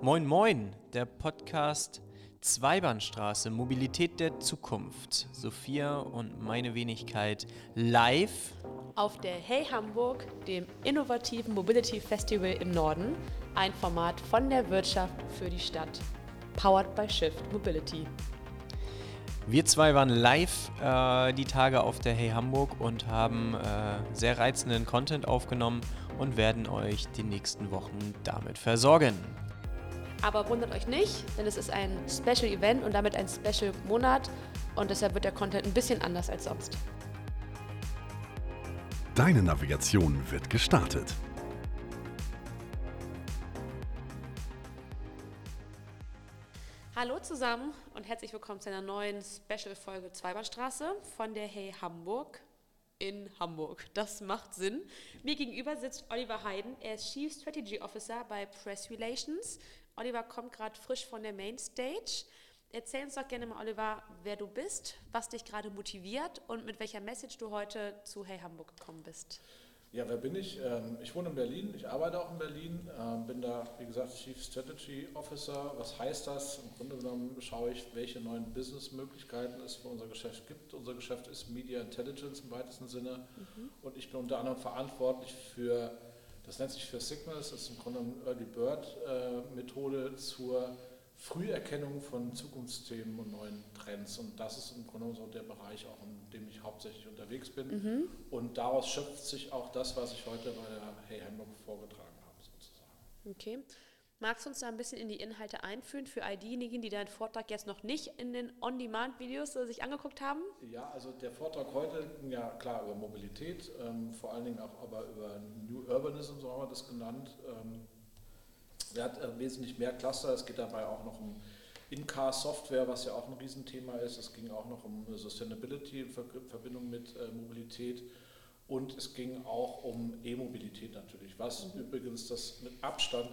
Moin Moin, der Podcast Zweibahnstraße, Mobilität der Zukunft. Sophia und meine Wenigkeit live auf der Hey Hamburg, dem innovativen Mobility Festival im Norden, ein Format von der Wirtschaft für die Stadt. Powered by Shift Mobility. Wir zwei waren live die Tage auf der Hey Hamburg und haben sehr reizenden Content aufgenommen und werden euch die nächsten Wochen damit versorgen. Aber wundert euch nicht, denn es ist ein Special Event und damit ein Special Monat und deshalb wird der Content ein bisschen anders als sonst. Deine Navigation wird gestartet. Hallo zusammen und herzlich willkommen zu einer neuen Special-Folge Zweibahnstraße von der Hey Hamburg in Hamburg. Das macht Sinn. Mir gegenüber sitzt Oliver Heiden. Er ist Chief Strategy Officer bei Press Relations. Oliver kommt gerade frisch von der Mainstage. Erzähl uns doch gerne mal, Oliver, wer du bist, was dich gerade motiviert und mit welcher Message du heute zu Hey Hamburg gekommen bist. Ja, wer bin ich? Ich wohne in Berlin, ich arbeite auch in Berlin, bin da, wie gesagt, Chief Strategy Officer. Was heißt das? Im Grunde genommen schaue ich, welche neuen Businessmöglichkeiten es für unser Geschäft gibt. Unser Geschäft ist Media Intelligence im weitesten Sinne und ich bin unter anderem verantwortlich für, das nennt sich für Signals, das ist im Grunde genommen Early Bird Methode zur Früherkennung von Zukunftsthemen und neuen Trends, und das ist im Grunde so der Bereich, auch in dem ich hauptsächlich unterwegs bin, und daraus schöpft sich auch das, was ich heute bei der Hey Hamburg vorgetragen habe, sozusagen. Okay. Magst du uns da ein bisschen in die Inhalte einführen für all diejenigen, die deinen Vortrag jetzt noch nicht in den On-Demand-Videos sich angeguckt haben? Ja, also der Vortrag heute ging ja klar über Mobilität, vor allen Dingen auch aber über New Urbanism, so haben wir das genannt. Er hat wesentlich mehr Cluster, es geht dabei auch noch um In-Car-Software, was ja auch ein Riesenthema ist. Es ging auch noch um Sustainability in Verbindung mit Mobilität, und es ging auch um E-Mobilität natürlich, was übrigens das mit Abstand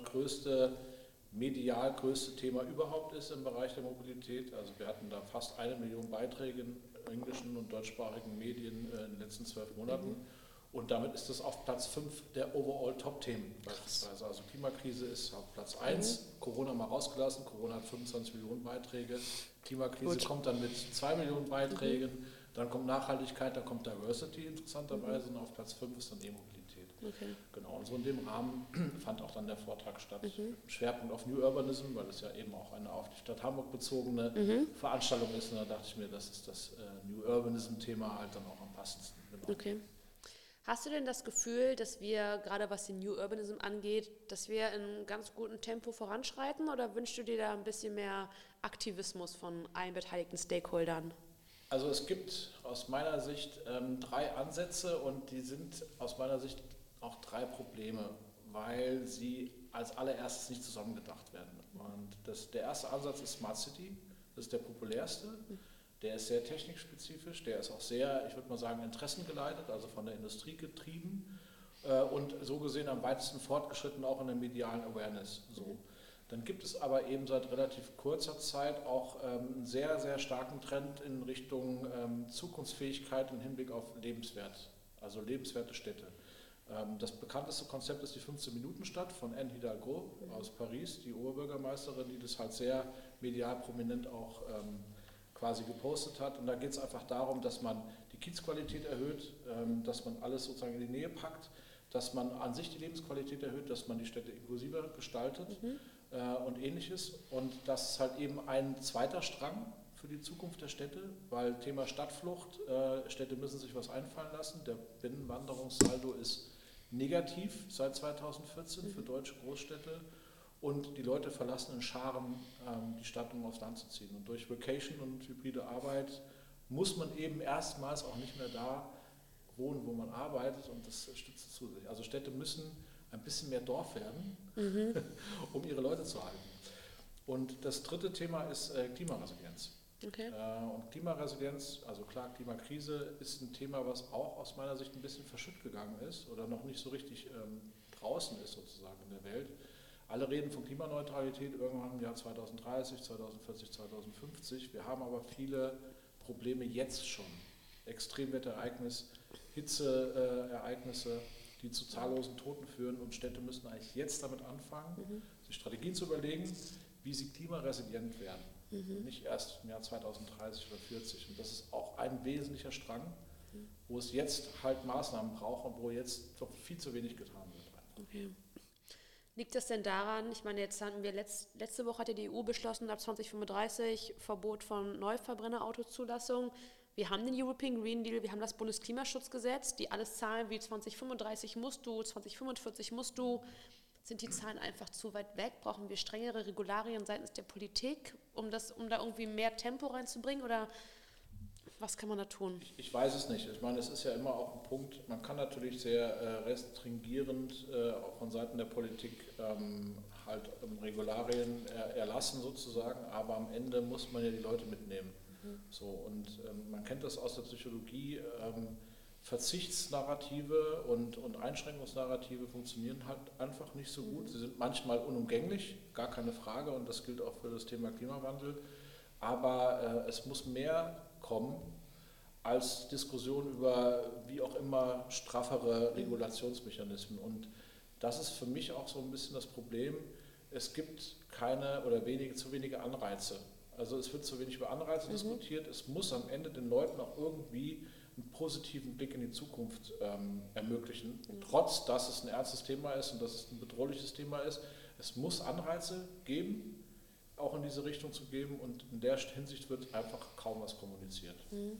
medial größte Thema überhaupt ist im Bereich der Mobilität. Also wir hatten da fast 1 Million Beiträge in englischen und deutschsprachigen Medien in den letzten 12 Monaten. Und damit ist es auf Platz 5 der Overall Top-Themen beispielsweise. Also Klimakrise ist auf Platz 1, Corona mal rausgelassen, Corona hat 25 Millionen Beiträge, Klimakrise kommt dann mit 2 Millionen Beiträgen, dann kommt Nachhaltigkeit, dann kommt Diversity interessanterweise, und auf Platz 5 ist dann E-Mobilität. Okay. Genau, und so in dem Rahmen fand auch dann der Vortrag statt, mit Schwerpunkt auf New Urbanism, weil es ja eben auch eine auf die Stadt Hamburg bezogene Veranstaltung ist, und da dachte ich mir, das ist das New Urbanism-Thema halt dann auch am passendsten. Genau. Okay. Hast du denn das Gefühl, dass wir, gerade was den New Urbanism angeht, dass wir in einem ganz guten Tempo voranschreiten, oder wünschst du dir da ein bisschen mehr Aktivismus von allen beteiligten Stakeholdern? Also es gibt aus meiner Sicht 3 Ansätze, und die sind aus meiner Sicht auch 3 Probleme, weil sie als allererstes nicht zusammengedacht werden. Und der erste Ansatz ist Smart City, das ist der populärste. Der ist sehr technikspezifisch, der ist auch sehr, ich würde mal sagen, interessengeleitet, also von der Industrie getrieben und so gesehen am weitesten fortgeschritten auch in der medialen Awareness. So. Dann gibt es aber eben seit relativ kurzer Zeit auch einen sehr, sehr starken Trend in Richtung Zukunftsfähigkeit im Hinblick auf Lebenswert, also lebenswerte Städte. Das bekannteste Konzept ist die 15-Minuten-Stadt von Anne Hidalgo aus Paris, die Oberbürgermeisterin, die das halt sehr medial prominent auch quasi gepostet hat. Und da geht es einfach darum, dass man die Kiezqualität erhöht, dass man alles sozusagen in die Nähe packt, dass man an sich die Lebensqualität erhöht, dass man die Städte inklusiver gestaltet und ähnliches. Und das ist halt eben ein zweiter Strang für die Zukunft der Städte, weil Thema Stadtflucht, Städte müssen sich was einfallen lassen. Der Binnenwanderungssaldo ist negativ seit 2014 für deutsche Großstädte. Und die Leute verlassen in Scharen die Stadt, um aufs Land zu ziehen. Und durch Vacation und hybride Arbeit muss man eben erstmals auch nicht mehr da wohnen, wo man arbeitet, und das stützt zu sich. Also Städte müssen ein bisschen mehr Dorf werden, um ihre Leute zu halten. Und das dritte Thema ist Klimaresilienz. Okay. Und Klimaresilienz, also klar, Klimakrise ist ein Thema, was auch aus meiner Sicht ein bisschen verschütt gegangen ist oder noch nicht so richtig draußen ist sozusagen in der Welt. Alle reden von Klimaneutralität irgendwann im Jahr 2030, 2040, 2050. Wir haben aber viele Probleme jetzt schon. Extremwetterereignis, Hitzeereignisse, die zu zahllosen Toten führen. Und Städte müssen eigentlich jetzt damit anfangen, sich Strategien zu überlegen, wie sie klimaresilient werden. Nicht erst im Jahr 2030 oder 40. Und das ist auch ein wesentlicher Strang, wo es jetzt halt Maßnahmen braucht und wo jetzt doch viel zu wenig getan wird. Okay. Liegt das denn daran, ich meine, jetzt hatten wir letzte Woche hat ja die EU beschlossen, ab 2035 Verbot von Neubrennerautoszulassung. Wir haben den European Green Deal, wir haben das Bundesklimaschutzgesetz, die alles Zahlen wie 2035 musst du, 2045 musst du. Sind die Zahlen einfach zu weit weg? Brauchen wir strengere Regularien seitens der Politik, um da irgendwie mehr Tempo reinzubringen? Oder was kann man da tun? Ich weiß es nicht. Ich meine, es ist ja immer auch ein Punkt, man kann natürlich sehr restringierend auch von Seiten der Politik halt Regularien erlassen sozusagen, aber am Ende muss man ja die Leute mitnehmen. So, und man kennt das aus der Psychologie, Verzichtsnarrative und Einschränkungsnarrative funktionieren halt einfach nicht so gut. Sie sind manchmal unumgänglich, gar keine Frage, und das gilt auch für das Thema Klimawandel. Aber es muss mehr kommen als Diskussion über wie auch immer straffere Regulationsmechanismen. Und das ist für mich auch so ein bisschen das Problem. Es gibt keine oder zu wenige Anreize. Also es wird zu wenig über Anreize diskutiert. Es muss am Ende den Leuten auch irgendwie einen positiven Blick in die Zukunft ermöglichen, trotz dass es ein ernstes Thema ist und dass es ein bedrohliches Thema ist. Es muss Anreize geben, auch in diese Richtung zu geben, und in der Hinsicht wird einfach kaum was kommuniziert.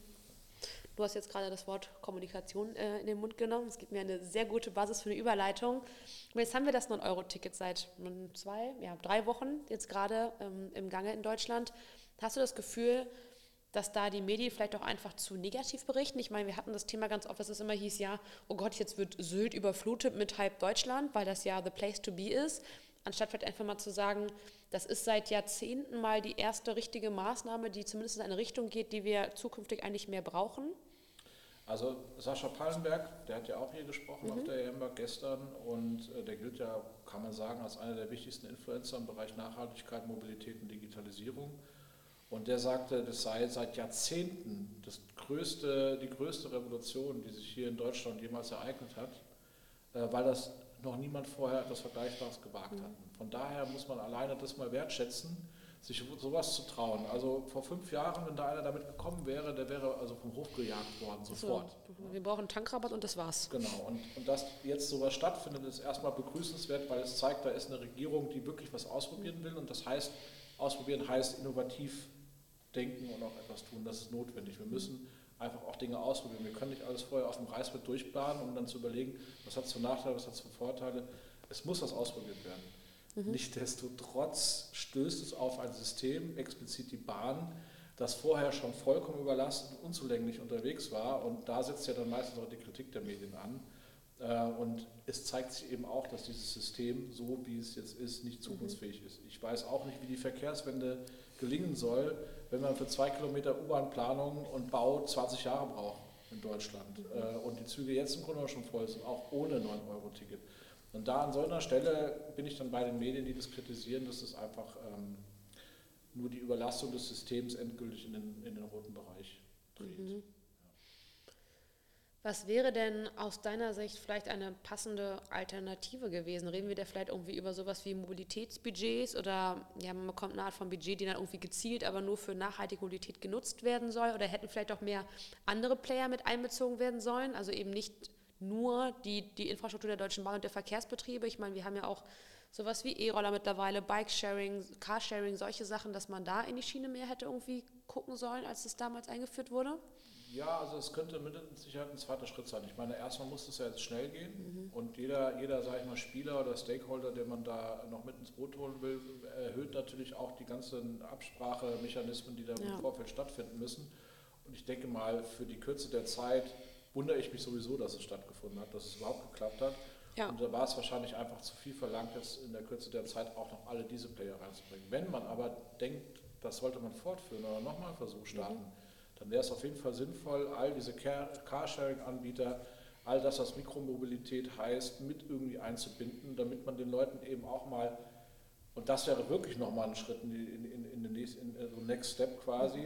Du hast jetzt gerade das Wort Kommunikation in den Mund genommen. Es gibt mir eine sehr gute Basis für eine Überleitung. Und jetzt haben wir das 9-Euro-Ticket seit 3 Wochen jetzt gerade im Gange in Deutschland. Hast du das Gefühl, dass da die Medien vielleicht auch einfach zu negativ berichten? Ich meine, wir hatten das Thema ganz oft, dass es immer hieß, ja, oh Gott, jetzt wird Sylt überflutet mit halb Deutschland, weil das ja the place to be ist. Anstatt vielleicht einfach mal zu sagen, das ist seit Jahrzehnten mal die erste richtige Maßnahme, die zumindest in eine Richtung geht, die wir zukünftig eigentlich mehr brauchen. Also Sascha Pallenberg, der hat ja auch hier gesprochen auf der EMBA gestern, und der gilt ja, kann man sagen, als einer der wichtigsten Influencer im Bereich Nachhaltigkeit, Mobilität und Digitalisierung. Und der sagte, das sei seit Jahrzehnten die größte Revolution, die sich hier in Deutschland jemals ereignet hat, weil das noch niemand vorher etwas Vergleichbares gewagt hat. Von daher muss man alleine das mal wertschätzen, sich sowas zu trauen. Also vor 5 Jahren, wenn da einer damit gekommen wäre, der wäre also vom Hof gejagt worden, sofort. So, wir brauchen einen Tankrabatt und das war's. Genau, und dass jetzt sowas stattfindet, ist erstmal begrüßenswert, weil es zeigt, da ist eine Regierung, die wirklich was ausprobieren will, und das heißt, ausprobieren heißt innovativ denken und auch etwas tun. Das ist notwendig. Wir müssen einfach auch Dinge ausprobieren. Wir können nicht alles vorher auf dem Reißbrett durchplanen, um dann zu überlegen, was hat es für Nachteile, was hat es für Vorteile. Es muss was ausprobiert werden. Nichtsdestotrotz stößt es auf ein System, explizit die Bahn, das vorher schon vollkommen überlastet und unzulänglich unterwegs war. Und da setzt ja dann meistens auch die Kritik der Medien an. Und es zeigt sich eben auch, dass dieses System, so wie es jetzt ist, nicht zukunftsfähig ist. Ich weiß auch nicht, wie die Verkehrswende gelingen soll, wenn man für 2 Kilometer U-Bahn-Planung und Bau 20 Jahre braucht in Deutschland. Und die Züge jetzt im Grunde schon voll sind, auch ohne 9-Euro-Ticket. Und da an so einer Stelle bin ich dann bei den Medien, die das kritisieren, dass es einfach nur die Überlastung des Systems endgültig in den roten Bereich dreht. Was wäre denn aus deiner Sicht vielleicht eine passende Alternative gewesen? Reden wir da vielleicht irgendwie über sowas wie Mobilitätsbudgets oder ja, man bekommt eine Art von Budget, die dann irgendwie gezielt, aber nur für nachhaltige Mobilität genutzt werden soll? Oder hätten vielleicht auch mehr andere Player mit einbezogen werden sollen? Also eben nicht nur die Infrastruktur der Deutschen Bahn und der Verkehrsbetriebe. Ich meine, wir haben ja auch sowas wie E-Roller mittlerweile, Bike-Sharing, Carsharing, solche Sachen, dass man da in die Schiene mehr hätte irgendwie gucken sollen, als es damals eingeführt wurde? Ja, also es könnte mit Sicherheit ein zweiter Schritt sein. Ich meine, erstmal muss es ja jetzt schnell gehen und jeder, sage ich mal, Spieler oder Stakeholder, den man da noch mit ins Boot holen will, erhöht natürlich auch die ganzen Absprachemechanismen, die da im Vorfeld stattfinden müssen. Und ich denke mal, für die Kürze der Zeit wundere ich mich sowieso, dass es stattgefunden hat, dass es überhaupt geklappt hat. Ja. Und da war es wahrscheinlich einfach zu viel verlangt, jetzt in der Kürze der Zeit auch noch alle diese Player reinzubringen. Wenn man aber denkt, das sollte man fortführen oder nochmal einen Versuch starten, dann wäre es auf jeden Fall sinnvoll, all diese Carsharing-Anbieter, all das, was Mikromobilität heißt, mit irgendwie einzubinden, damit man den Leuten eben auch mal, und das wäre wirklich nochmal ein Schritt in den Next Step quasi,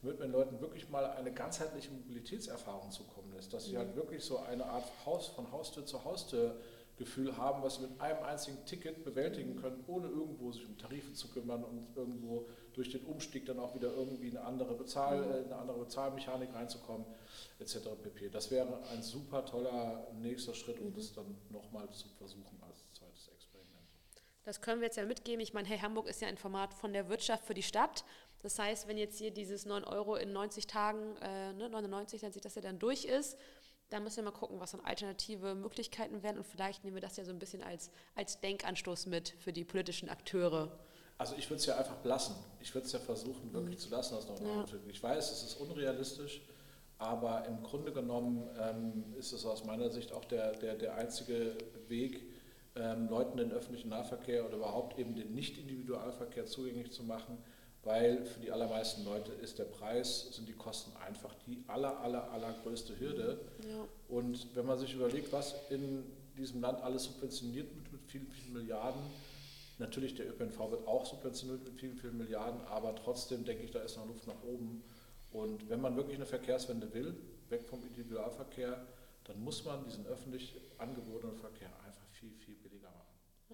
damit man den Leuten wirklich mal eine ganzheitliche Mobilitätserfahrung zukommen lässt, dass sie halt wirklich so eine Art von Haustür zu Haustür Gefühl haben, was sie mit einem einzigen Ticket bewältigen können, ohne irgendwo sich um Tarife zu kümmern und irgendwo durch den Umstieg dann auch wieder irgendwie eine andere Bezahlmechanik reinzukommen, etc. pp. Das wäre ein super toller nächster Schritt, um das dann nochmal zu versuchen als zweites Experiment. Das können wir jetzt ja mitgeben. Ich meine, Hey Hamburg ist ja ein Format von der Wirtschaft für die Stadt. Das heißt, wenn jetzt hier dieses 9 Euro in 90 Tagen, 99, dann sieht das ja dann durch ist, dann müssen wir mal gucken, was dann alternative Möglichkeiten wären und vielleicht nehmen wir das ja so ein bisschen als Denkanstoß mit für die politischen Akteure. Also ich würde es ja einfach lassen. Ich würde es ja versuchen, wirklich zu lassen. Ich weiß, es ist unrealistisch, aber im Grunde genommen ist es aus meiner Sicht auch der einzige Weg, Leuten den öffentlichen Nahverkehr oder überhaupt eben den Nicht-Individualverkehr zugänglich zu machen, weil für die allermeisten Leute ist der Preis, sind die Kosten einfach die allergrößte Hürde. Ja. Und wenn man sich überlegt, was in diesem Land alles subventioniert wird mit vielen Milliarden, natürlich der ÖPNV wird auch subventioniert mit vielen Milliarden, aber trotzdem denke ich, da ist noch Luft nach oben. Und wenn man wirklich eine Verkehrswende will, weg vom Individualverkehr, dann muss man diesen öffentlich angebotenen Verkehr einfach viel billiger machen.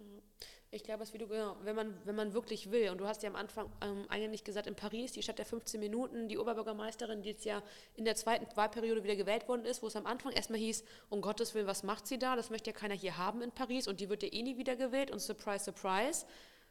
Ich glaube, wenn man wirklich will, und du hast ja am Anfang eigentlich gesagt, in Paris, die Stadt der 15 Minuten, die Oberbürgermeisterin, die jetzt ja in der zweiten Wahlperiode wieder gewählt worden ist, wo es am Anfang erstmal hieß, um Gottes Willen, was macht sie da? Das möchte ja keiner hier haben in Paris und die wird ja eh nie wieder gewählt und surprise, surprise.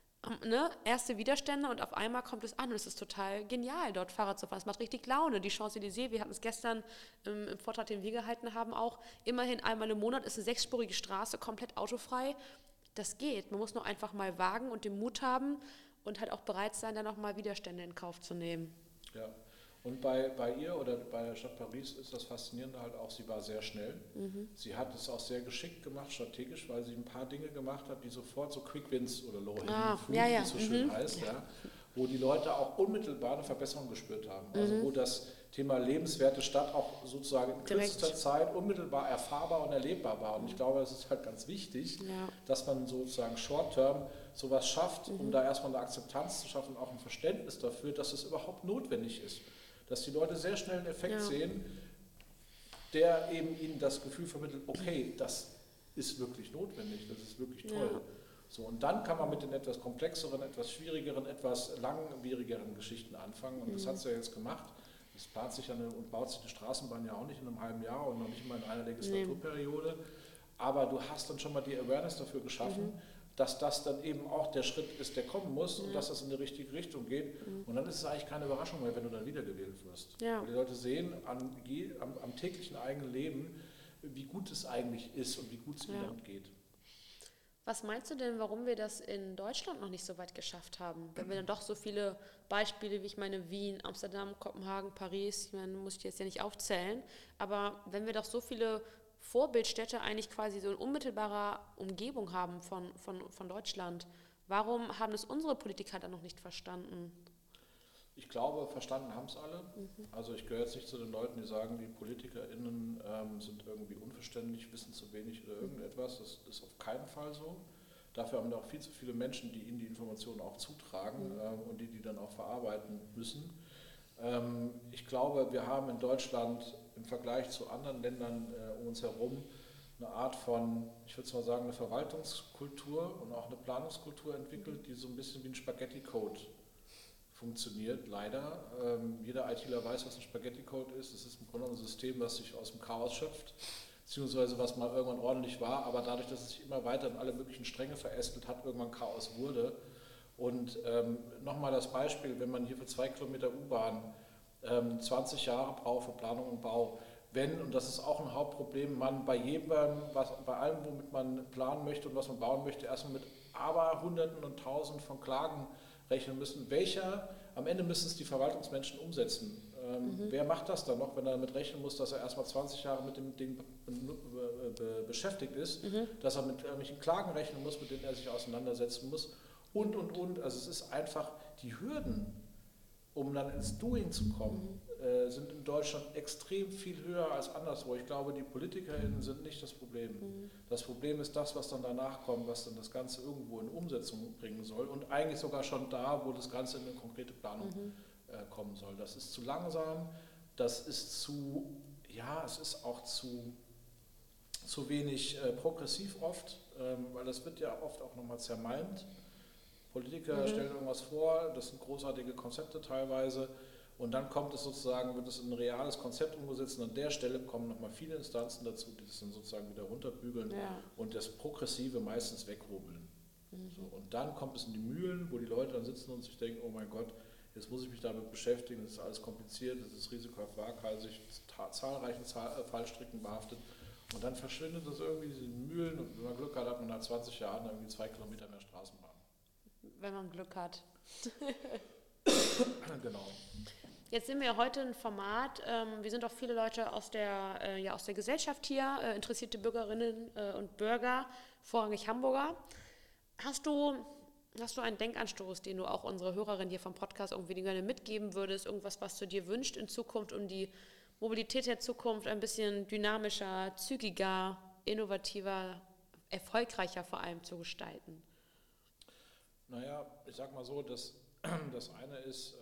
Erste Widerstände und auf einmal kommt es an und es ist total genial, dort Fahrrad zu fahren. Es macht richtig Laune. Die Champs-Élysées, wir hatten es gestern im Vortrag, den wir gehalten haben, auch immerhin einmal im Monat ist eine 6-spurige Straße, komplett autofrei. Das geht. Man muss nur einfach mal wagen und den Mut haben und halt auch bereit sein, dann auch mal Widerstände in Kauf zu nehmen. Ja, und bei ihr oder bei der Stadt Paris ist das Faszinierende halt auch, sie war sehr schnell. Sie hat es auch sehr geschickt gemacht, strategisch, weil sie ein paar Dinge gemacht hat, die sofort so Quick Wins oder Low-Hanging Fruit, wie es so schön heißt, ja, wo die Leute auch unmittelbar eine Verbesserung gespürt haben. Also wo das Thema lebenswerte Stadt auch sozusagen in kürzester Zeit unmittelbar erfahrbar und erlebbar war. Und ich glaube, es ist halt ganz wichtig, dass man sozusagen short-term sowas schafft, um da erstmal eine Akzeptanz zu schaffen und auch ein Verständnis dafür, dass es überhaupt notwendig ist. Dass die Leute sehr schnell einen Effekt sehen, der eben ihnen das Gefühl vermittelt, okay, das ist wirklich notwendig, das ist wirklich toll. Ja. So, und dann kann man mit den etwas komplexeren, etwas schwierigeren, etwas langwierigeren Geschichten anfangen. Und das hat sie ja jetzt gemacht. Das plant sich und baut sich die Straßenbahn ja auch nicht in einem halben Jahr und noch nicht mal in einer Legislaturperiode. Aber du hast dann schon mal die Awareness dafür geschaffen, dass das dann eben auch der Schritt ist, der kommen muss und dass das in die richtige Richtung geht. Und dann ist es eigentlich keine Überraschung mehr, wenn du dann wiedergewählt wirst. Ja. Weil die Leute sehen am täglichen eigenen Leben, wie gut es eigentlich ist und wie gut es ihnen damit geht. Was meinst du denn, warum wir das in Deutschland noch nicht so weit geschafft haben? Wenn wir dann doch so viele Beispiele, wie ich meine, Wien, Amsterdam, Kopenhagen, Paris, ich meine, muss ich jetzt ja nicht aufzählen, aber wenn wir doch so viele Vorbildstädte eigentlich quasi so in unmittelbarer Umgebung haben von Deutschland, warum haben es unsere Politiker dann noch nicht verstanden? Ich glaube, verstanden haben es alle. Also ich gehöre jetzt nicht zu den Leuten, die sagen, die PolitikerInnen sind irgendwie unverständlich, wissen zu wenig oder irgendetwas. Das ist auf keinen Fall so. Dafür haben wir auch viel zu viele Menschen, die ihnen die Informationen auch zutragen und die dann auch verarbeiten müssen. Ich glaube, wir haben in Deutschland im Vergleich zu anderen Ländern um uns herum eine Art von, ich würde mal sagen, eine Verwaltungskultur und auch eine Planungskultur entwickelt, die so ein bisschen wie ein Spaghetti-Code funktioniert, leider. Jeder ITler weiß, was ein Spaghetti-Code ist. Es ist im Grunde ein System, was sich aus dem Chaos schöpft, beziehungsweise was mal irgendwann ordentlich war, aber dadurch, dass es sich immer weiter in alle möglichen Stränge verästelt hat, irgendwann Chaos wurde. Und nochmal das Beispiel, wenn man hier für 2 Kilometer U-Bahn 20 Jahre braucht für Planung und Bau, wenn, und das ist auch ein Hauptproblem, man bei allem, womit man planen möchte und was man bauen möchte, erstmal mit aber Hunderten und Tausenden von Klagen rechnen müssen. Am Ende müssen es die Verwaltungsmenschen umsetzen. Wer macht das dann noch, wenn er damit rechnen muss, dass er erstmal 20 Jahre mit dem Ding beschäftigt ist, dass er mit irgendwelchen Klagen rechnen muss, mit denen er sich auseinandersetzen muss und. Also es ist einfach, die Hürden, um dann ins Doing zu kommen, sind in Deutschland extrem viel höher als anderswo. Ich glaube, die PolitikerInnen sind nicht das Problem. Das Problem ist das, was dann danach kommt, was dann das Ganze irgendwo in Umsetzung bringen soll und eigentlich sogar schon da, wo das Ganze in eine konkrete Planung kommen soll. Das ist zu langsam, das ist es ist auch zu wenig progressiv oft, weil das wird ja oft auch nochmal zermalmt. Politiker stellen irgendwas vor, das sind großartige Konzepte teilweise und dann wird es in ein reales Konzept umgesetzt und an der Stelle kommen nochmal viele Instanzen dazu, die das dann sozusagen wieder runterbügeln und das Progressive meistens wegrubbeln. So, und dann kommt es in die Mühlen, wo die Leute dann sitzen und sich denken, oh mein Gott, jetzt muss ich mich damit beschäftigen, das ist alles kompliziert, das ist risikohaft waghalsig, zahlreichen Fallstricken behaftet. Und dann verschwindet das irgendwie in den Mühlen und wenn man Glück hat, hat man nach 20 Jahren irgendwie 2 Kilometer mehr Straßenbahn. Wenn man Glück hat. Genau. Jetzt sind wir heute ein Format, wir sind auch viele Leute aus der Gesellschaft hier, interessierte Bürgerinnen und Bürger, vorrangig Hamburger. Hast du einen Denkanstoß, den du auch unsere Hörerin hier vom Podcast irgendwie gerne mitgeben würdest? Irgendwas, was du dir wünschst in Zukunft, um die Mobilität der Zukunft ein bisschen dynamischer, zügiger, innovativer, erfolgreicher vor allem zu gestalten? Naja, ich sag mal so, das eine ist,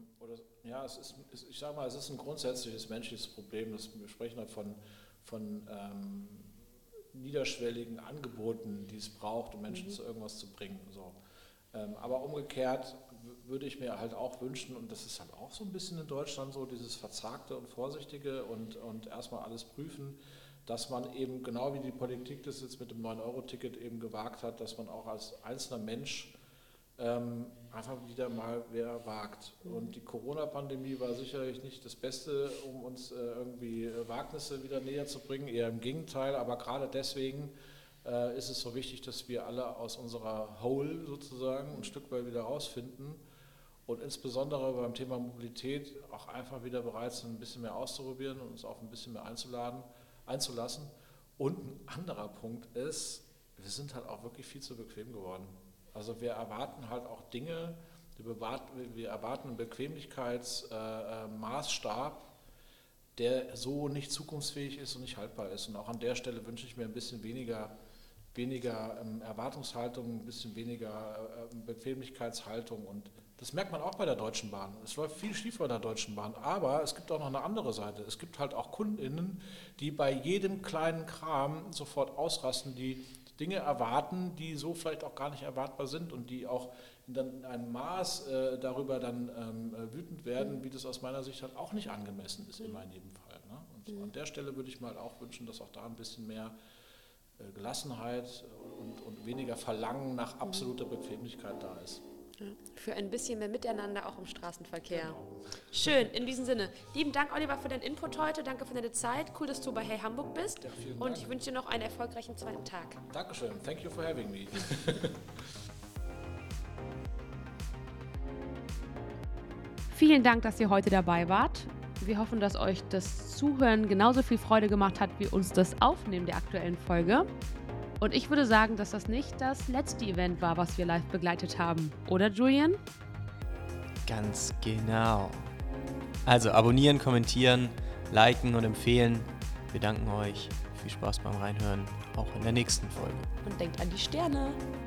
es ist ein grundsätzliches menschliches Problem. Wir sprechen halt von niederschwelligen Angeboten, die es braucht, um Menschen zu irgendwas zu bringen. So. Aber umgekehrt würde ich mir halt auch wünschen, und das ist halt auch so ein bisschen in Deutschland so, dieses Verzagte und Vorsichtige und erstmal alles prüfen, dass man eben, genau wie die Politik das jetzt mit dem 9-Euro-Ticket eben gewagt hat, dass man auch als einzelner Mensch einfach wieder mal wer wagt. Und die Corona-Pandemie war sicherlich nicht das Beste, um uns irgendwie Wagnisse wieder näher zu bringen, eher im Gegenteil, aber gerade deswegen ist es so wichtig, dass wir alle aus unserer Hole sozusagen ein Stück weit wieder rausfinden und insbesondere beim Thema Mobilität auch einfach wieder bereit sind, ein bisschen mehr auszuprobieren und uns auf ein bisschen mehr einzulassen. Und ein anderer Punkt ist, wir sind halt auch wirklich viel zu bequem geworden. Also wir erwarten halt auch Dinge, wir erwarten einen Bequemlichkeitsmaßstab, der so nicht zukunftsfähig ist und nicht haltbar ist. Und auch an der Stelle wünsche ich mir ein bisschen weniger Erwartungshaltung, ein bisschen weniger Bequemlichkeitshaltung. Und das merkt man auch bei der Deutschen Bahn. Es läuft viel schief bei der Deutschen Bahn, aber es gibt auch noch eine andere Seite. Es gibt halt auch KundInnen, die bei jedem kleinen Kram sofort ausrasten, die Dinge erwarten, die so vielleicht auch gar nicht erwartbar sind und die auch in einem Maß darüber dann wütend werden, wie das aus meiner Sicht halt auch nicht angemessen ist immer in jedem Fall. Ne? Und so an der Stelle würde ich mir halt auch wünschen, dass auch da ein bisschen mehr Gelassenheit und weniger Verlangen nach absoluter Bequemlichkeit da ist. Ja, für ein bisschen mehr Miteinander auch im Straßenverkehr. Genau. Schön, in diesem Sinne. Lieben Dank, Oliver, für deinen Input heute. Danke für deine Zeit. Cool, dass du bei Hey Hamburg bist. Ja, vielen Dank. Und ich wünsche dir noch einen erfolgreichen zweiten Tag. Dankeschön. Thank you for having me. Vielen Dank, dass ihr heute dabei wart. Wir hoffen, dass euch das Zuhören genauso viel Freude gemacht hat, wie uns das Aufnehmen der aktuellen Folge. Und ich würde sagen, dass das nicht das letzte Event war, was wir live begleitet haben. Oder, Julian? Ganz genau. Also abonnieren, kommentieren, liken und empfehlen. Wir danken euch. Viel Spaß beim Reinhören, auch in der nächsten Folge. Und denkt an die Sterne.